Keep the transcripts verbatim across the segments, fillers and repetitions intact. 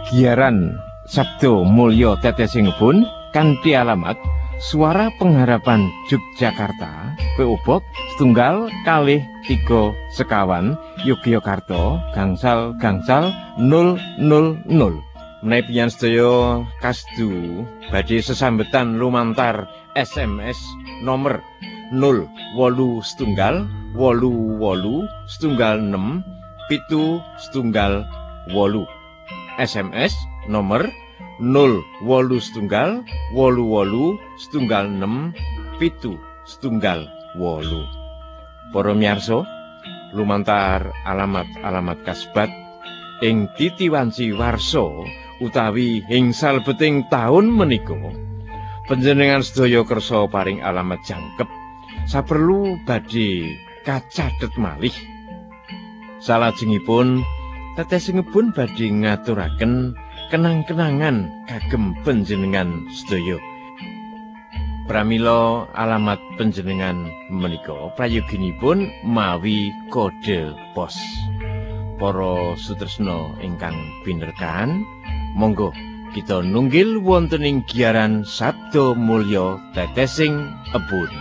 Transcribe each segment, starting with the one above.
Giaran Sabdo Mulya Tetesing kanthi alamat Suara Pengharapan Yogyakarta, P O Box setunggal kalih tiga sekawan Yogyakarta gangsal gangsal nol nol nol. Menawi panjenengan sedaya kasdu badhe sesambetan lumantar S M S nomor nol wolu setunggal wolu wolu setunggal enam pitu setunggal wolu. S M S nomor nol wolu setunggal wolu wolu setunggal enam pitu setunggal wolu. Para miyarsa, lumantar alamat-alamat kasebat ing titiwanci warsa utawi ing salbeting taun menika, panjenengan sedaya kersa paring alamat jangkep saperlu badhe kacathet malih. Salajengipun tetesingipun badhe ngaturaken kenang-kenangan kagem panjenengan sedaya. Pramila alamat panjenengan menika prayoginipun mawi kode pos. Para sutresna ingkang pinerkan, monggo kita nunggil wonten ing giaran Sabdo Mulya Tetesing Embun.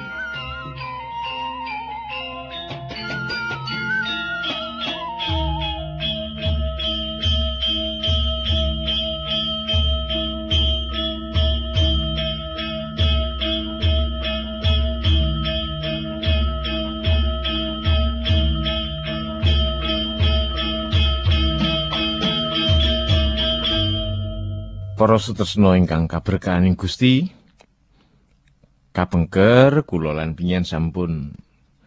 Para sutresna ingkang kaberkahaning Gusti, kapengker kula lan pinyen sampun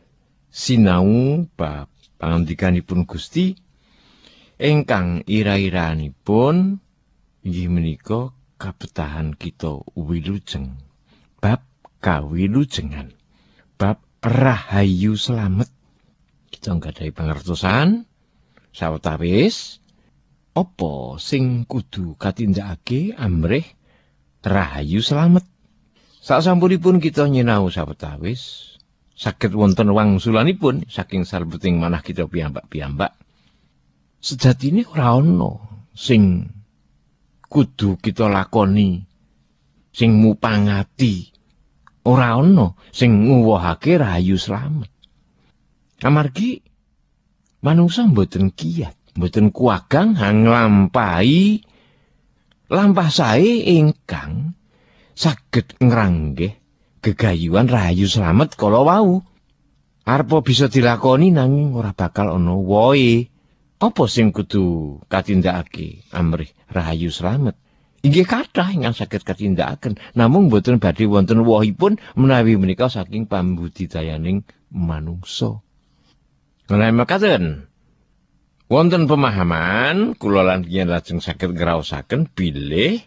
sinau bab pangandikanipun Gusti ingkang ira-iranipun inggih menika kabetahan kita wilujeng, bab kawilujengan, bab rahayu slamet. Kita nggadahi pangertosan sawetawis apa sing kudu katindakake amrih rahayu slamet. Sasampunipun kita nyinau sawetawis, saged wonten wangsulanipun saking salbeting manah kita piyambak-piyambak. Sejatine ora ana sing kudu kita lakoni, sing mupangati, ora ana sing nguwuhake rahayu slamet. Amargi manungsa mboten kiyat, mboten kuwagang nglampahi lampah sae ingkang saged ngranggeh gegayuhan rahayu slamet kala wau. Arepa bisa dilakoni nanging ora bakal ana woe. Apa sing kudu katindakake amrih rahayu slamet? Inggih kathah ingkang saged katindakaken, namung mboten badhe wonten wohipun menawi menika saking pambudidayaning manungsa. Menawi mekaten wonten pemahaman kula lan yen lajeng saged ngraosaken bilih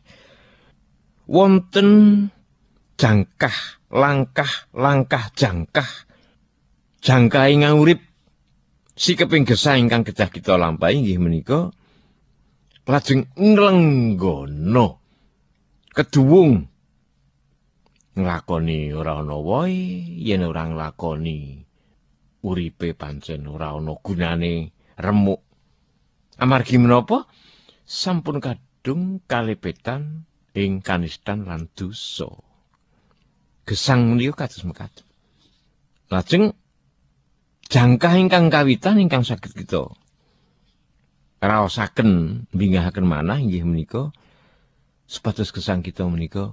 wonten jangkah langkah-langkah jangkah jangkah ingkang urip sikeping gesah ingkang kedah kita lampahi inggih menika lajeng nglenggono keduwung nglakoni ora ana wae yen ora nglakoni uripe pancen ora ana gunane remuk. Amargi menapa sampun kadung kalebetan ing kanistan lan dosa. Gesang menika kados mekaten. Lajeng jangkah ingkang kawitan ingkang saged kita raosaken mbingahaken manah inggih menika supados gesang kita menika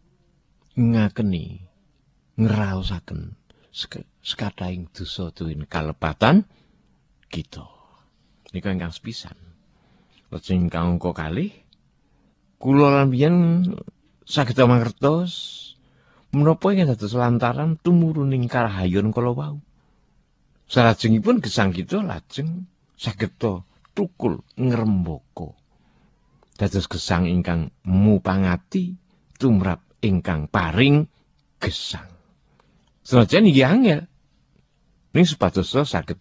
ngakeni ngraosaken sekatahing dosa tuwin kalepatan kita. Nika ingkang sepisan. Lajeng ingkang angka kalih kula lan biyen saged mangertos menapa ingkang dados lantaran tumuruning karahayun kala wau. Salajengipun gesang kita lajeng saged tukul ngrembaka dados gesang ingkang mupangati tumrap ingkang paring gesang. Senajan inggih angel ning supados saged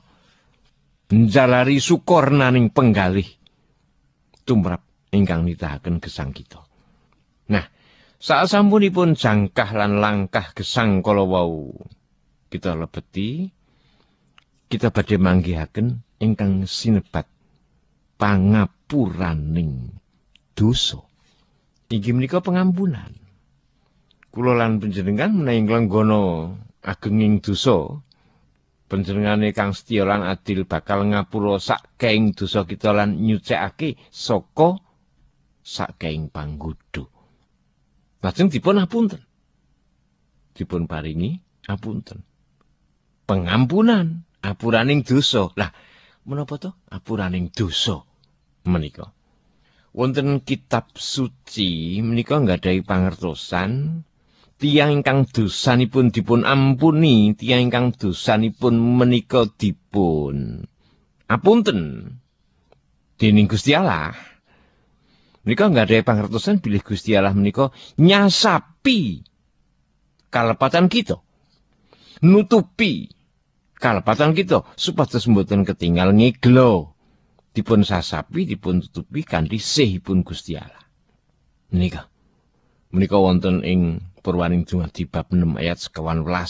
njalari sukornaning penggalih tumrap ingkang nitahaken gesang kita. Nah, sasampunipun jangkah lan langkah gesang kala wau kita lebeti, kita badhe manggihaken ingkang sinebat pangapuraning dosa. Inggih menika pengampunan. Kula lan panjenengan menawi nglenggana agenging dosa, panjenengane kang setya lan adil bakal ngapura saking dosa kita lan nyucikake saka saking panggodha. Lajeng dipun apunten. Dipun paringi apunten. Pengampunan, apuraning dosa. Lah, menapa to apuraning dosa menika? Wonten kitab suci menika nggadahi pangertosan tiyang ingkang dosanipun dipun ampuni, tiyang ingkang dosanipun menika dipun apunten dening Gusti Allah. Menika nggadahi pangertosan bilih Gusti Allah menika nyasapi kalepatan kita, nutupi kalepatan kita supados mboten ketinggal ngeglo, dipun sasapi, dipun tutupi kanthi sihipun Gusti Allah. Menika menika wonten ing Purwaning Dumadi bab enam ayat sekawan welas.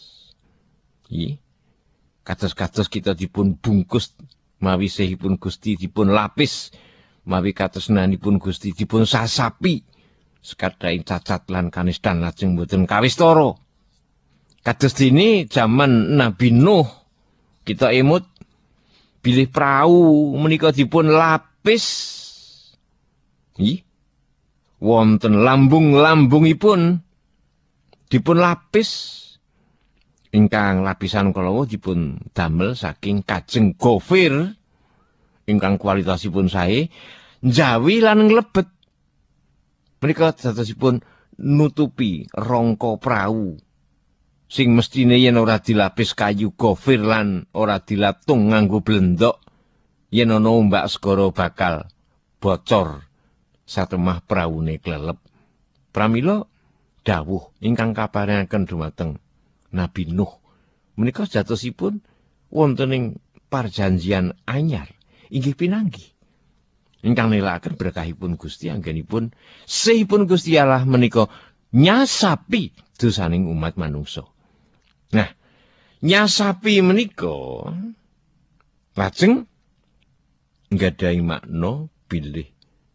Nggih. Kados-kados kita dipun bungkus mawi sihipun Gusti, dipun lapis mawi katresnanipun Gusti, dipun sasapi sekadaing cacat lan kanistan lajeng boten kawistara. Kados dene jaman Nabi Nuh kita emut bilih prau menika dipun lapis. Nggih. Wonten lambung-lambungipun dipun lapis ingkang lapisan kalawa dipun damel saking kajeng gofir ingkang kualitasipun sae, njawi lan nglebet. Menika dadosipun nutupi rangka prau sing mestine yen ora dilapis kayu gofir lan ora dilatung nganggo blendok, yen ana ombak segara bakal bocor satemah praune klelep. Pramila dawuh ingkang kaparingaken dumateng Nabi Nuh menika jatosipun wonten ing parjanjian anyar inggih pinanggih ingkang nilakaken berkahipun Gusti anggenipun sihipun Gusti Allah menika nyasapi dosaning umat manungsa. Nah, nyasapi menika lajeng nggadahi makna bilih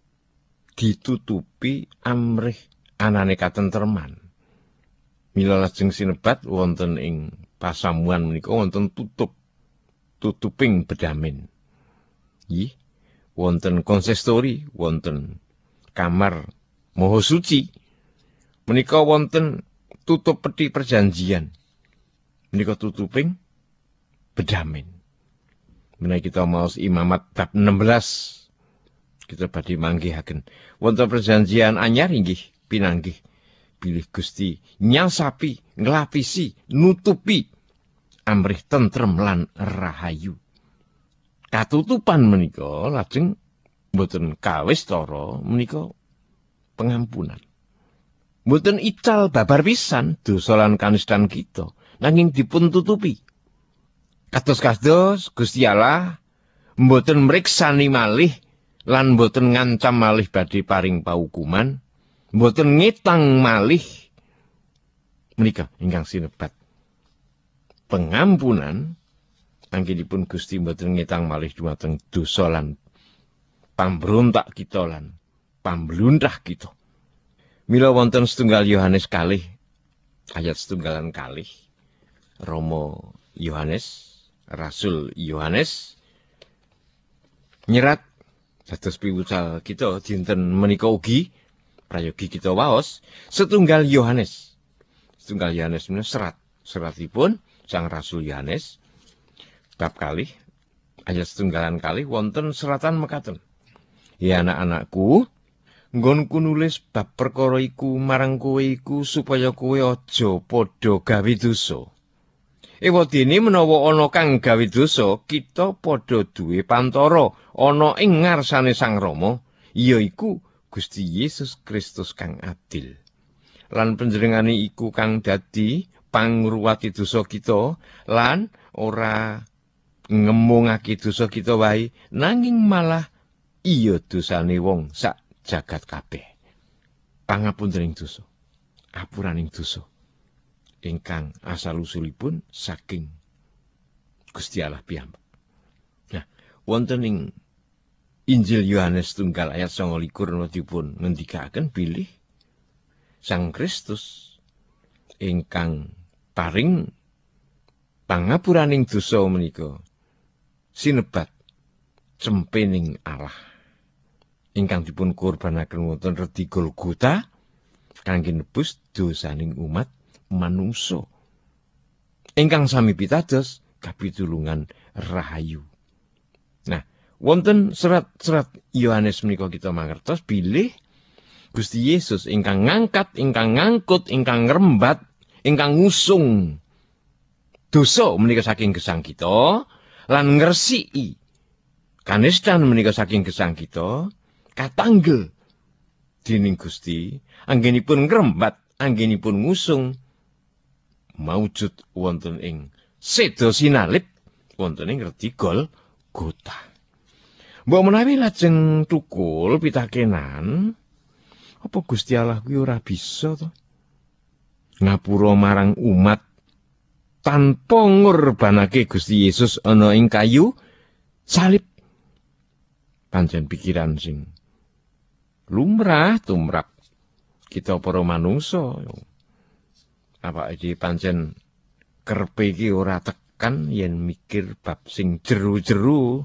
ditutupi amrih anane katentreman. Mila lajeng sinebat wonten ing pasamuan menika wonten tutup tutuping bedamin. Nggih, wonten konsestori, wonten kamar maha suci. Menika wonten tutup peti perjanjian. Menika tutuping bedamin. Menawi kita maos Imamat bab enam belas kita badhe manggihaken wonten perjanjian anyar inggih pinanggih bilih Gusti nyasapi, nglapisi, nutupi amrih tentrem lan rahayu. Katutupan menika lajeng boten kawistara menika pengampunan. Boten ical babar pisan dosa lan kanistan kita, nanging dipun tutupi. Kados-kados Gusti Allah mboten mriksani malih lan mboten ngancam malih badhe paring paukuman, mboten ngetang malih. Menika ingkang sinebat pengampunan anggenipun Gusti mboten ngetang malih dumateng dosa lan pambrontak kita lan pamblundah kita. Mila wonten setunggal Yohanes kalih ayat setunggalan kalih, Rama Yohanes, Rasul Yohanes nyerat dados piwucal kita dinten menika ugi prayogi kita waos setunggal Yohanes. Setunggal Yohanes menika serat, seratipun Sang Rasul Yohanes bab kalih ayat setunggalan kalih wonten seratan mekaten. Ya anak-anakku, nggonku nulis bab perkara iku marang kowe iku supaya kowe aja padha gawe dosa. Ewadene menawa ana kang gawe dosa, kita padha duwe pantara ana ing ngarsane Sang Rama, yaiku Gusti Yesus Kristus kang adil. Lan panjenengane iku kang dadi pangruwati dosa kita lan ora ngemungake dosa kita wae, nanging malah iya dosane wong sak jagat kabeh. Pangapuntening dosa, apuraning dosa ingkang asal-usulipun saking Gusti Allah piyambak. Nah, wonten ing Injil Yohanes tunggal ayat sangalikur dipun ngendikaken bilih Sang Kristus ingkang paring pangapuraning dosa menika sinebat cempening Allah ingkang dipun kurbanaken wonten redi Golgota kangge nebus dosaning umat manungsa ingkang sami pitados kapitulungan rahayu. Nah, wonten serat-serat Yohanes menika kita mangertos bilih Gusti Yesus ingkang ngangkat, ingkang ngangkut, ingkang ngrembat, ingkang ngusung dosa menika saking gesang kita lan ngresiki kanistan menika saking gesang kita katanggel dening Gusti anggenipun ngrembat, anggenipun ngusung maujud wonten ing seda sinalip wonten ing redi Golgota. Mbok menawi lajeng tukul pitakenan apa Gusti Allah kuwi ora bisa to ngapura marang umat tanpa ngorbanake Gusti Yesus ana ing kayu salib. Pancen pikiran sing lumrah tumrap kita para manungsa. Apa iki pancen kerepe iki ora tekan yen mikir bab sing jeru-jeru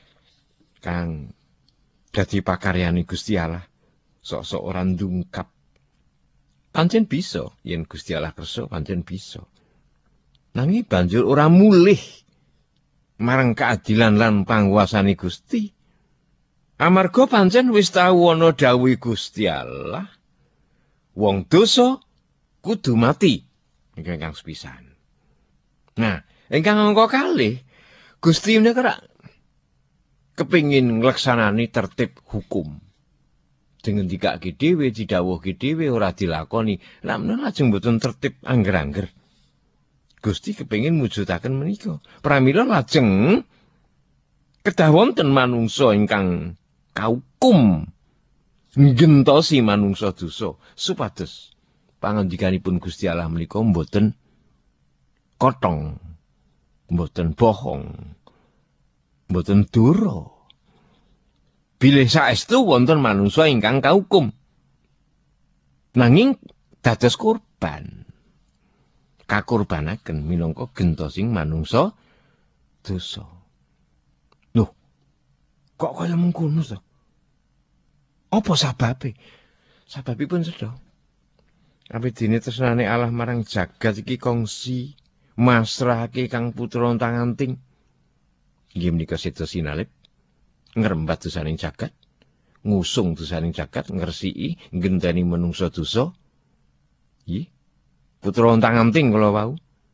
kang dadi pakaryane Gusti Allah. Sok-sok ora ndungkap. Pancen bisa yen Gusti Allah kersa pancen bisa. Nanging banjur ora mulih marang keadilan lan panguwasane Gusti. Amarga pancen wis tau ana dawuh Gusti Allah, wong dosa kudu mati. Ingkang sepisan. Nah, ingkang angka kalih, Gusti menika kepingin ngleksanani tertib hukum. Dengan dikake dhewe, didhawuhke dhewe ora dilakoni, lan lajeng mboten tertib angger-angger. Gusti kepingin mujudaken menika. Pramila lajeng kedah wonten manungsa ingkang kaukum ngentosi manungsa dosa supados pangandikanipun Gusti Allah menika mboten kotong, mboten bohong, mboten dura. Bilih saestu wonten manungsa ingkang kaukum nanging dados kurban. Kakurbanaken minangka gentosing manungsa dosa. Loh, kok kaya mengkono to? Apa sababe? Sababipun sedha. Abidine tresnane Allah marang jagat iki kongsi masrahake Kang Putra Tanganting. Inggih menika seda sinalip ngrembat dosaning jagat, ngusung dosaning jagat, ngresiki, nggenteni manungsa dosa. Nggih. Putra Tanganting kala wau.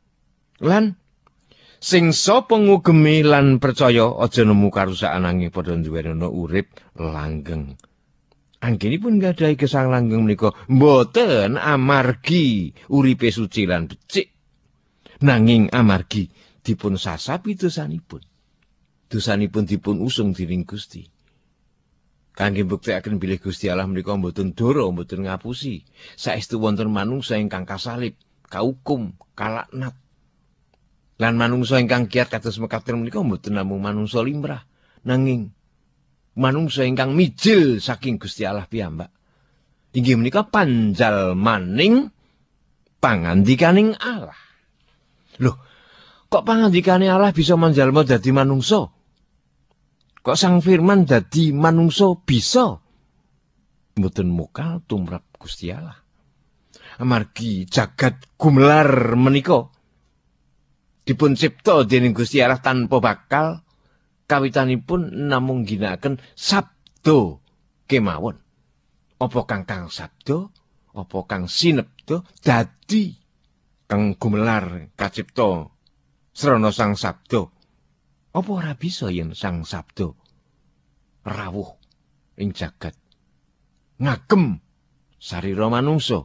Lan sing sapa ngugemi lan percaya aja nemu karusakan nanging padha duweni urip langgeng. Anggenipun gadhahi gesang langgeng menika mboten amargi uripe suci lan becik, nanging amargi dipun sasapi dosanipun. Dosanipun dipun usung dening Gusti. Kangge mbuktekaken bilih Gusti Allah menika mboten dora, mboten ngapusi. Saestu wonten manungsa ingkang kasalib, kaukum, kalaknat. Lan manungsa ingkang kiat kados mekaten menika mboten namung manungsa limrah, nanging manungsa ingkang mijil saking Gusti Allah piyambak. Inggih menika panjalmaning pangandikaning Allah. Loh, kok pangandikane Allah bisa manjalma dadi manungsa? Kok Sang Firman dadi manungsa bisa? Mboten mukal tumrap Gusti Allah. Amargi jagat gumelar menika dipun cipta dening Gusti Allah tanpa bakal kawitanipun namung ginakaken sabda kemawon. Apa kang kang sabda, apa kang sinebda dadi kang gumelar kacipta srana Sang Sabda. Apa ora bisa yen Sang Sabda rawuh ing jagat ngagem sarira manungsa.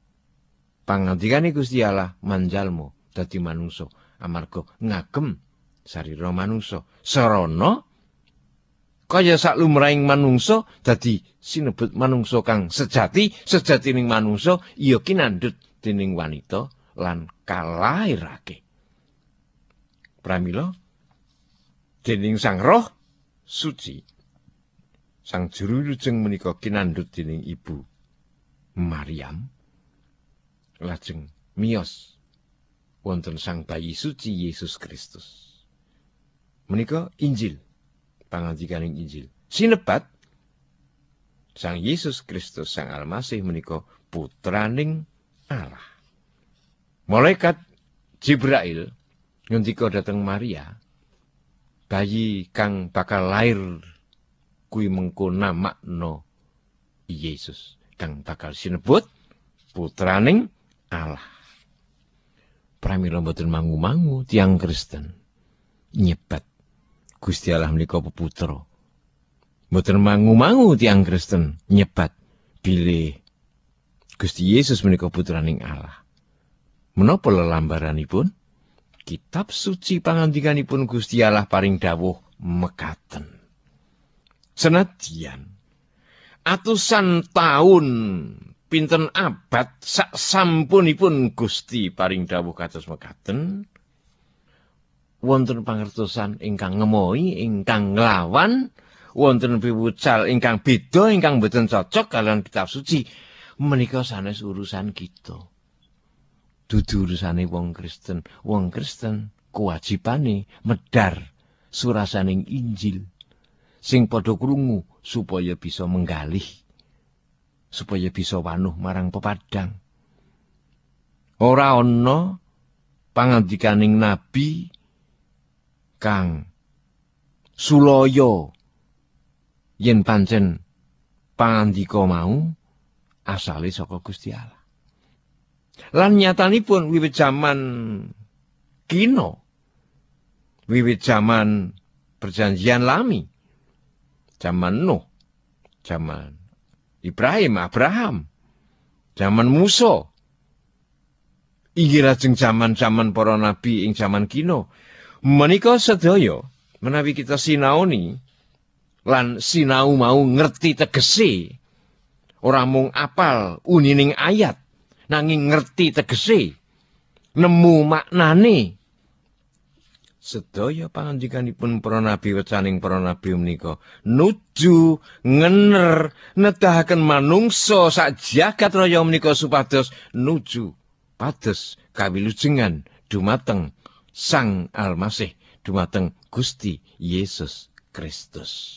Pangandikane Gusti Allah manjalma dadi manungsa amarga ngagem sarira manungsa. Sarana kaya saklumrahing manungsa dadi sinebut manungsa kang sejati, sejatining manungsa iya kinandhut dening wanita lan kalairake. Pramila dening Sang Roh suci Sang Juru Wilujeng menika kinandhut dening Ibu Maryam lajeng miyos wonten Sang Bayi Suci Yesus Kristus. Menika Injil, pangandikaning Injil. Sinebat Sang Yesus Kristus Sang Almasih menika putraning Allah. Malaikat Jibril ngendika dhateng Maria, bayi kang bakal lair kuwi mengko namakna Yesus, kang bakal sinebut putraning Allah. Pramila mboten mangu-mangu tiyang Kristen nyebat Gusti Allah menika peputra. Mboten mangu-mangu tiyang Kristen nyebat bilih Gusti Yesus menika putraning Allah. Menapa lelambaranipun? Kitab suci pangandikanipun Gusti Allah paring dawuh mekaten. Senadyan atusan taun pinten abad sak sampunipun Gusti paring dawuh kados mekaten, wonten pangertosan ingkang ngemoi, ingkang nglawan, wonten piwucal ingkang beda, ingkang boten cocok kaliyan kitab suci. Menika sanes urusan kita. Dudu urusane wong Kristen. Wong Kristen kewajibane medhar surasaning Injil sing padha krungu supaya bisa menggalih, supaya bisa wanuh marang pepadang. Ora ana pangandikaning nabi kang sulaya yen pancen pangandika mau asale saka Gusti Allah. Lan nyatanipun wiwit jaman kina, wiwit jaman perjanjian lami, jaman Nuh, jaman Ibrahim, Abraham, jaman Musa, inggih lajeng jaman-jaman para nabi ing jaman kina, menika sedaya menawi kita sinaoni lan sinau mau ngerti tegese, ora mung apal unining ayat, nanging ngerti tegese, nemu maknane. Sedaya pangandikanipun para nabi, wecaning para nabi menika nuju ngener nedahaken manungsa sak jagat raya menika supados nuju pados kawilujengan dumateng Sang Almasih, dumateng Gusti Yesus Kristus.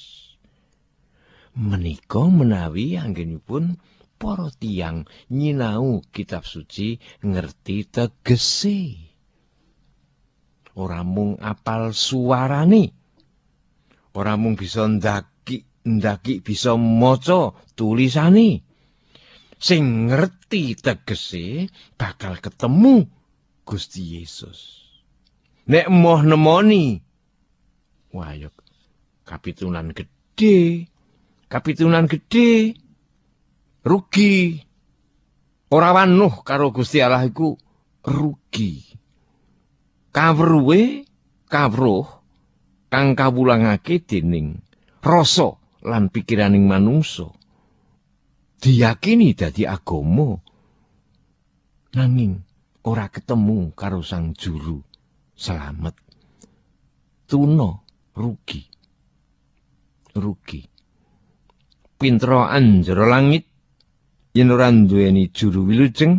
Menika menawi anggenipun para tiyang nyinau kitab suci ngerti tegese. Ora mung apal suarane, ora mung bisa ndaki ndaki bisa maca tulisane. Sing ngerti tegese bakal ketemu Gusti Yesus. Nek moh nemoni, wah yo kapitunan gedhe, kapitunan gedhe, rugi. Ora wanuh karo Gusti Allah iku rugi. Kawruhe kawruh kang kawulangake dening rasa lan pikiraning manungsa diyakini dadi agama, nanging ora ketemu karo Sang Juru Slamet. Tuna rugi. Rugi. Pintroan jero langit yen ora duweni juru wilujeng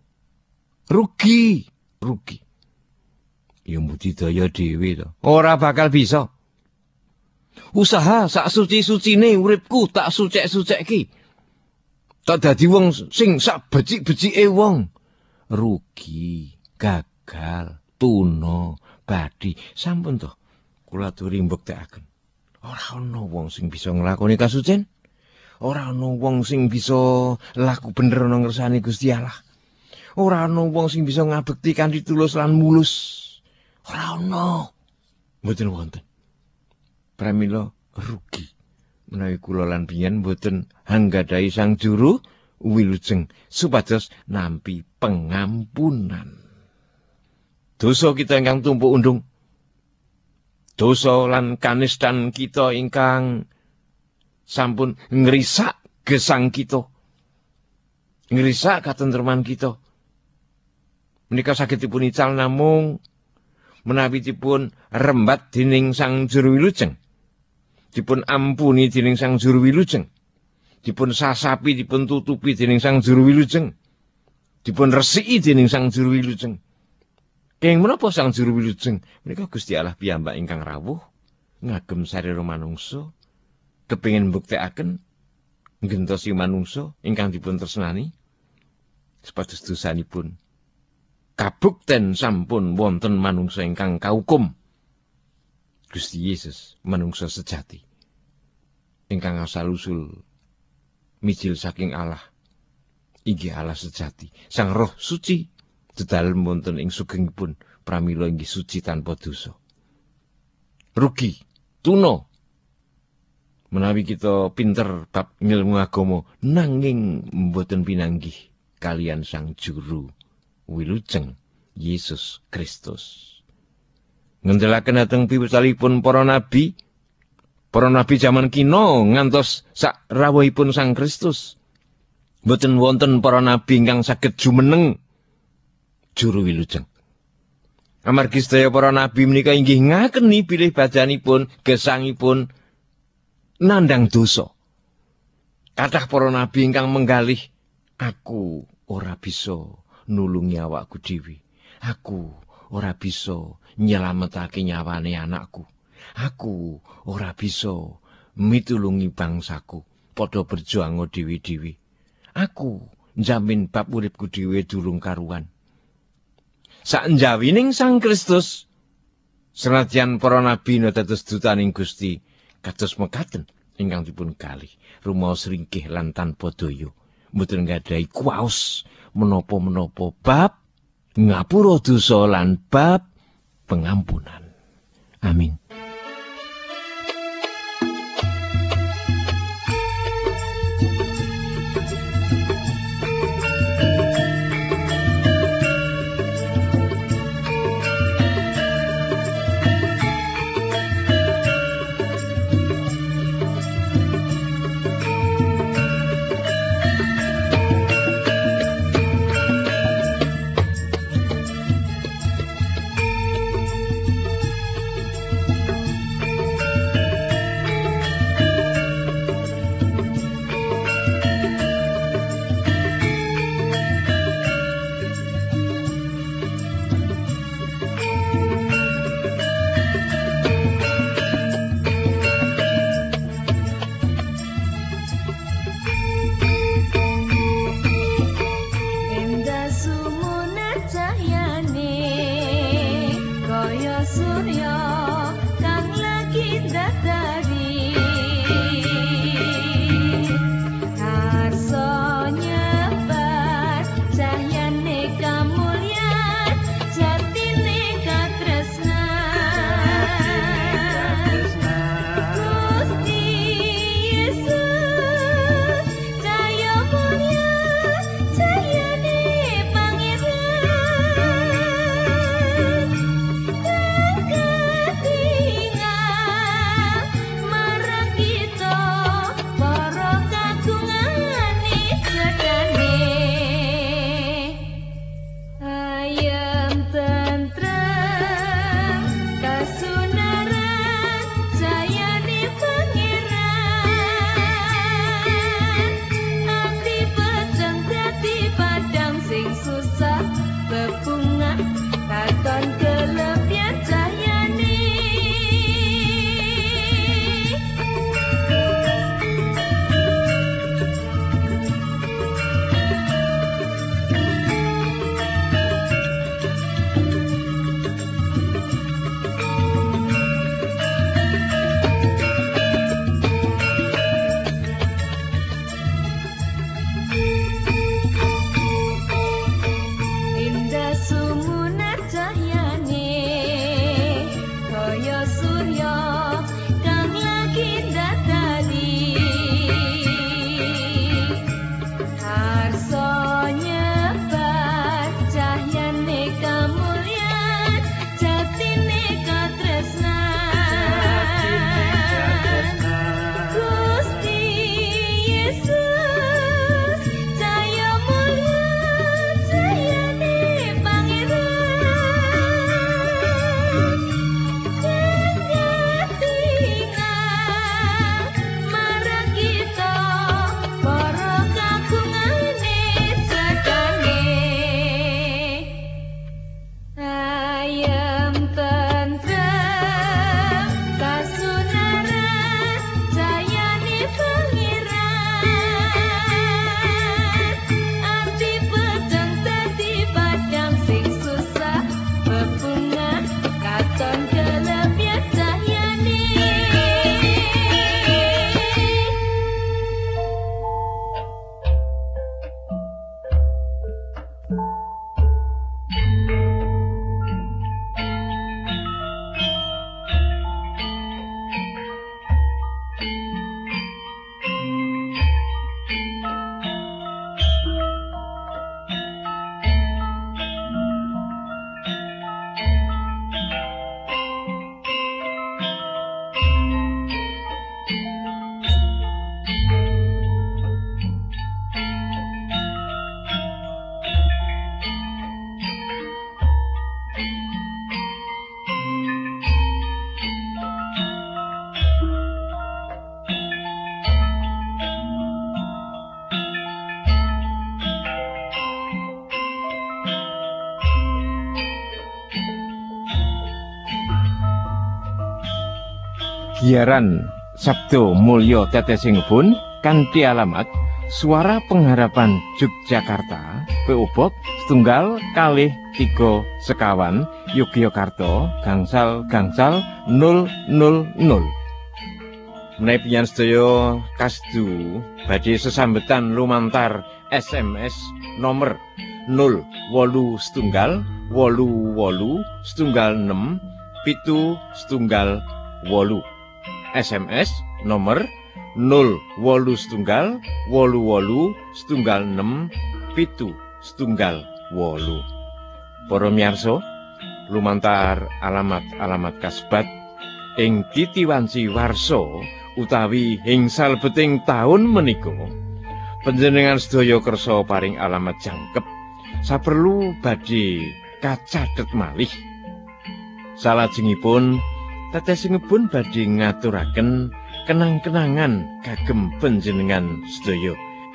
rugi, rugi. Ya budidaya dhewe to. Ora bakal bisa. Usaha sak suci-sucine uripku tak sucek-sucekke. Tak dadi wong sing sak becik-becike wong. Rugi, gagal, tuna, badhi. Sampun to. Kula aturi mbuktekaken. Ora ana wong sing bisa nglakoni kasucen. Ora ana wong sing bisa laku bener ana ngersane Gusti Allah. Ora ana wong sing bisa ngabekti kanthi tulus lan mulus. Ora ana. Mboten wonten. Pramila rugi menawi kula lan biyen mboten anggadhahi Sang Juru Wilujeng supados nampi pengampunan. Dosa kita ingkang tumpuk undung, dosa lan kanistan kita ingkang sampun ngrisak gesang kita, ngrisak katentreman kita, menika saged dipun ical namung menawi dipun rembat dening Sang Juru Wilujeng. dipun ampuni dening Sang Juru Wilujeng, dipun sasapi, dipun tutupi dening Sang Juru Wilujeng, dipun resiki dening Sang Juru Wilujeng. Kenging menapa Sang Juru Wilujeng? Menika Gusti Allah piyambak ingkang rawuh, ngagem sarira manungsa, kepengin mbuktekaken nggentosi manungsa ingkang dipun tresnani supados dosanipun kabukten sampun wonten manungsa ingkang kaukum. Gusti Yesus manungsa sejati ingkang asal-usul mijil saking Allah, inggih Allah sejati. Sang Roh Suci dedalem wonten ing sugengipun pramila inggih suci tanpa dosa. Rugi tuna menawi kita pinter bab ngilmu agama nanging mboten pinanggih kalian Sang Juru Wilujeng Yesus Kristus. Ngendhelaken dhateng piwusalipun para nabi, para nabi jaman kina ngantos sak rawuhipun Sang Kristus. Mboten wonten para nabi ingkang saged jumeneng Juru Wilujeng. Amargi sedaya para nabi menika inggih ngakeni bilih badanipun, gesangipun nandang dosa. Kathah para nabi ingkang menggalih, aku ora bisa nulungi awakku dhewe. Aku ora bisa nyelametake nyawane anakku. Aku ora bisa mitulungi bangsaku. Padha berjuang dhewe-dhewe. Aku njamin bab uripku dhewe durung karuan. Sanjawining Sang Kristus, senadyan para nabi dados dutaning Gusti, kados mekaten ingkang dipun kalih rumaos ringkih lan tanpa daya, mboten nggadahi kuwaos menapa-menapa bab ngapura dosa lan bab pengampunan. Amin. Giaran Sabdo Mulya Tetesingipun kanthi alamat Suara Pengharapan Yogyakarta, P O Box setunggal kalih tiga sekawan Yogyakarta gangsal-gangsal nol nol nol. Menawi panjenengan sedaya kasdu badhe sesambetan lumantar S M S nomor nol wolu setunggal wolu wolu setunggal enam pitu setunggal wolu. S M S nomor nol wolu setunggal wolu wolu setunggal enam pitu setunggal wolu. Para miyarsa, lumantar alamat-alamat kasebat ing titiwanci warsa utawi ing salebeting taun menika panjenengan sedaya kersa paring alamat jangkep saperlu badhe kacathet malih. Salajengipun tetesingipun badhe ngaturaken kenang-kenangan kagem panjenengan sedaya.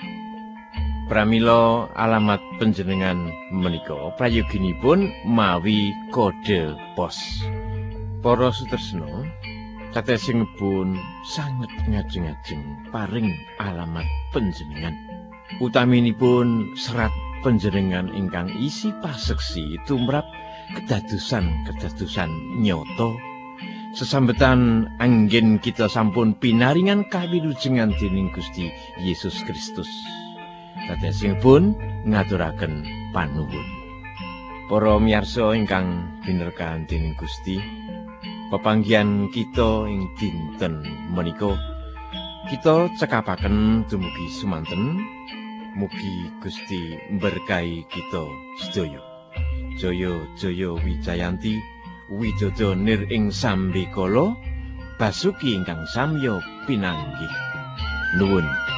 Pramila alamat panjenengan menika prayoginipun mawi kode pos. Para sutresna, tetesingipun sanget ngajeng-ajeng paring alamat panjenengan. Utaminipun serat panjenengan ingkang isi paseksi tumrap kedadosan-kedadosan nyata. Sesambetan anggen kita sampun pinaringan kawilujengan dening Gusti Yesus Kristus. Tetesingipun ngaturaken panuwun. Para miyarsa ingkang binerkahan dening Gusti, pepanggihan kita ing dinten menika kita cekapaken dumugi sumanten. Mugi Gusti mberkahi kita sedaya. Jaya jaya Wijayanti, Widodo nir ing sambikala, basuki ingkang samya pinanggih. Nuwun.